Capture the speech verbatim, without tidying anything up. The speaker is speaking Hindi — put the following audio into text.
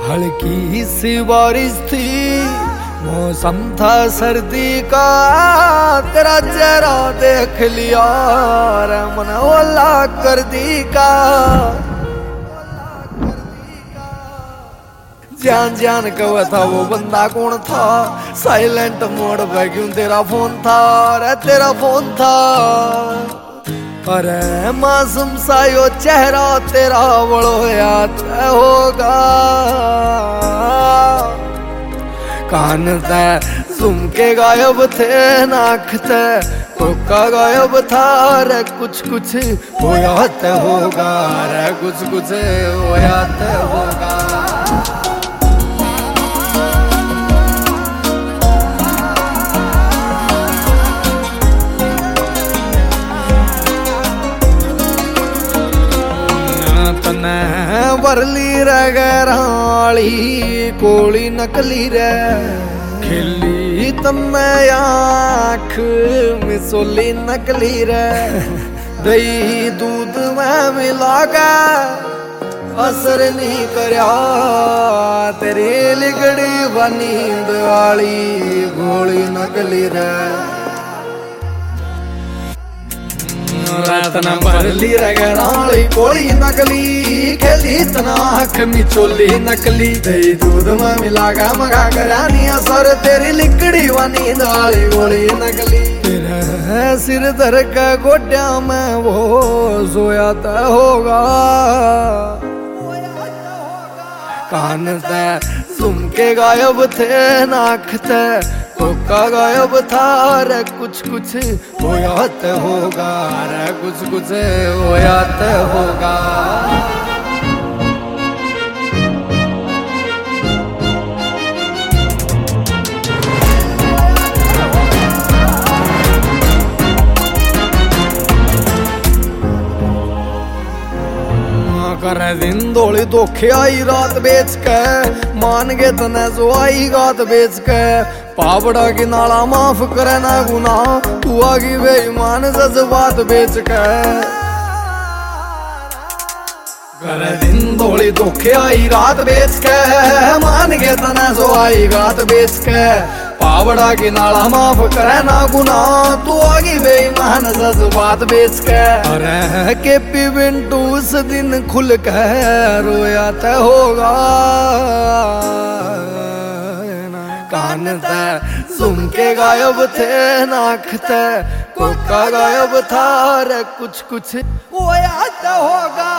हल्की सी बारिश थी, मौसम था सर्दी का, तेरा चेहरा देख लिया रे मन ओला कर दी का। जान जान कवा था वो बंदा कौन था, साइलेंट मोड पे क्यों तेरा फोन था रे तेरा फोन था। अरे मासूम सा यो चेहरा तेरा बड़ो याद होगा। कान ते सुन के गायब थे, नाक ते कोका गायब था रे कुछ कुछ वो याद होगा रे कुछ कुछ वो याद होगा। वरली रगराली कोली नकली रे, खिली तमें आँख मिसोली नकली रे। दही दूध में मिला के असर नहीं करया, तेरी लिगड़ी व नींद वाली गोली नकली रे। रतना भरली रगराली कोली नकली, खेली तना आँख मिचोली नकली। दही दूध में मिला के मगा करानी असर, तेरी लिकड़ी व नींद वाली गोली नकली। तेरे सिर धर के गोड्या में वो सोया तय होगा। कान ते सुन के गायब थे, नाक ते कोका गायब था रे कुछ कुछ वो याद होगा रे कुछ कुछ वो याद होगा। करे दिन दौड़ी धोखे आई रात बेच के, मान गे तने जो आई गात बेच के। पावड़ा की नाला माफ करे ना गुना, तू आगी बेईमान जज्बात बेच के। करे दिन दौड़ी धोखे आई रात बेच के, मान गे तने जो आई गात बेच के। पावड़ा की नाला माफ करे ना गुना, तू आगी बेईमान जज्बात बेच के। अरे के पी बिंटू उस दिन खुल के रोया तय होगा। कान ते सुन के गायब थे, नाक ते कोका गायब था रे कुछ कुछ वो याद होगा।